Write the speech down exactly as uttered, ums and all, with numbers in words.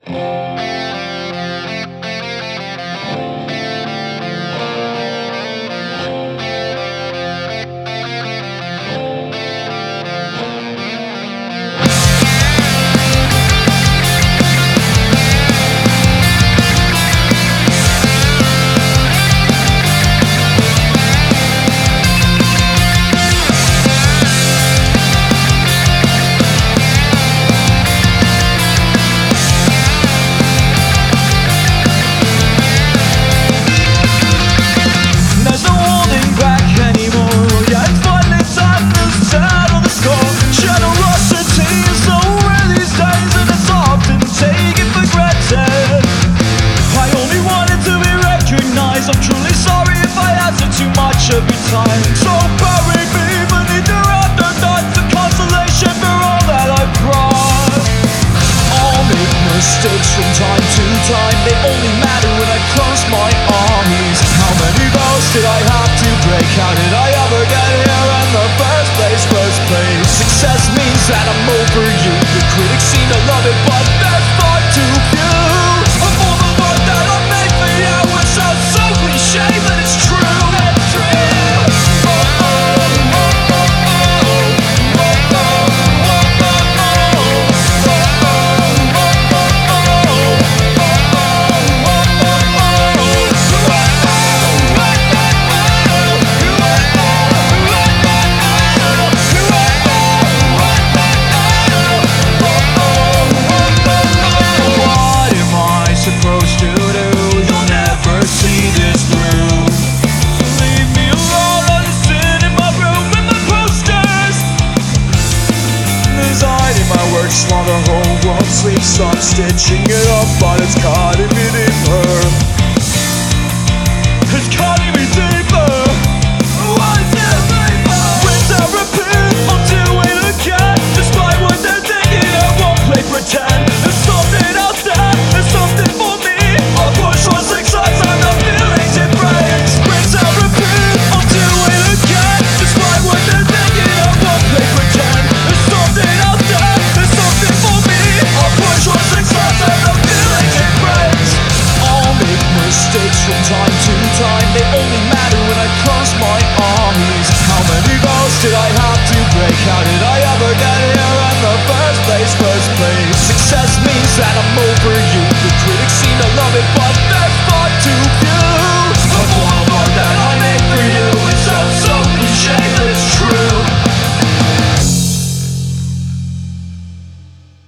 I'm truly sorry if I answer too much of your time. So bury me beneath your afterthoughts, a consolation for all that I've brought. I'll make mistakes from time to time, they only matter when I close my eyes. How many vows did I have to break? How did I ever get here in the first place? First place. Success means that I'm over you. The critics seem to love it, but that's far too few. Of all the love that I made for you, it sounds so cliche, but it's true. It's true. Oh oh oh oh oh oh oh oh while the whole world sleeps, I'm stitching it up, but it's cutting me deeper. It's cutting me deeper. Why is it deeper? Rinse and repeat, I'll do it again. Despite what they're thinking, I won't play pretend. There's something out there, there's something for me. I'll push for success and the feelings it brings. Rinse and repeat, I'll do it again. Despite what they're thinking, I won't play pretend. There's something out there, there's something for me. I'll push for success and the feelings it brings. I'll make mistakes from time to time, they only matter when I close my eyes. How many vows did I have to break? How did I ever get here in the first place? First place. Success means that I'm over you. The critics seem to love it, but that's far too